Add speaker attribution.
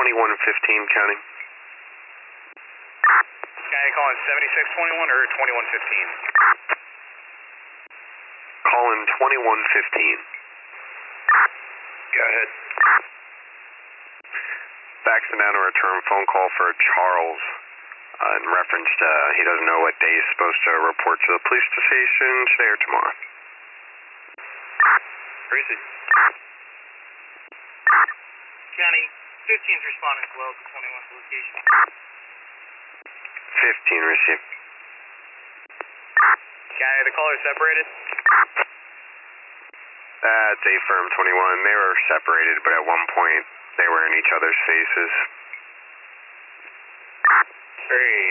Speaker 1: 2115 counting.
Speaker 2: County calling 7621 or 2115?
Speaker 1: Calling 2115.
Speaker 2: Go ahead.
Speaker 1: Faxing down a return phone call for Charles in reference to he doesn't know what day he's supposed to report to the police station today or tomorrow.
Speaker 2: Proceed. County 15's responding as well to 21's location.
Speaker 1: 15 received.
Speaker 2: County, the caller separated?
Speaker 1: That's A-firm 21. They were separated, but at one point they were in each other's faces.
Speaker 2: Very